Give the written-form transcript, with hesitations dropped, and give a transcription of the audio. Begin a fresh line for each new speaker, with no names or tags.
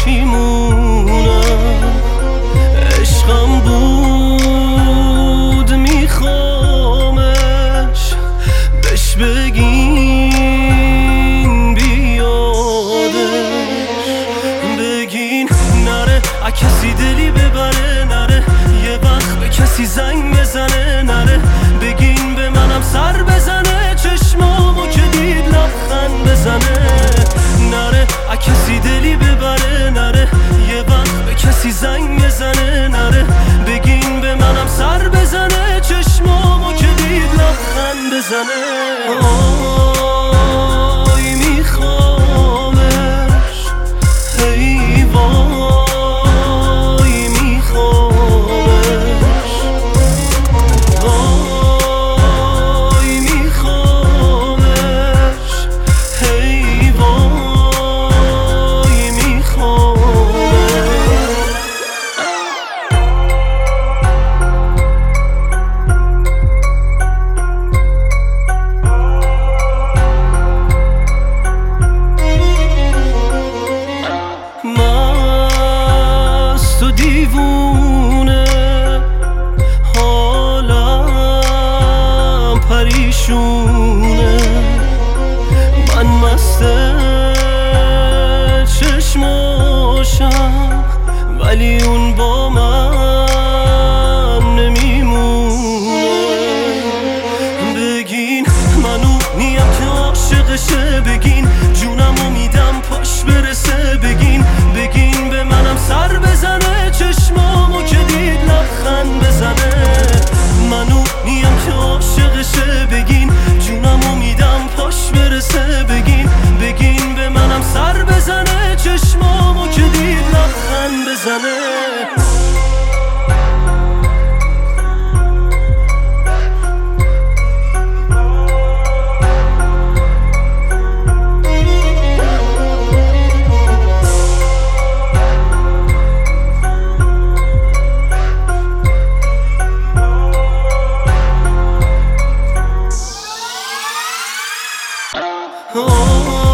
پشیمونم، عشقم بود میخوامش، بهش بگین بیادش، بگین نره کسی دلی ببره، نره یه وقت به کسی زنگ بزنه، نره بگین به منم سر بزنه، چشمامو که دید لبخند بزنه، نره کسی دلی ببره، نره یه وقت به کسی زنگ بزنه، نره بگین به منم سر بزنه، چشمامو که دید لبخند بزنه. آی میخوامش، ای وای میخوامش، وای میخوامش، ای وای میخوامش. مست و دیوونه حالم پریشونه، من مست چشماشم ولی اون با من نمیمونه، بگین منو نیم که عاشقشه، بگین جونمو میدم پاش برسه، بگین به منم سر بزنه، چشمامو که دید لبخند بزنه، منو نیم که عاشقشه، بگین جونمو میدم پاش برسه، بگین به منم سر بزنه، چشمامو که دید لبخند بزنه. Oh